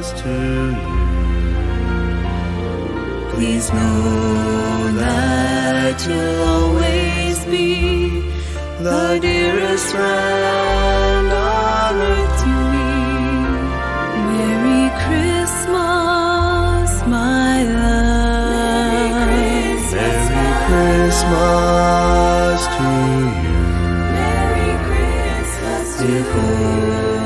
to you. Please know that you'll always be the dearest friend on earth to me. Merry Christmas, my love. Merry Christmas to you. Merry Christmas to you.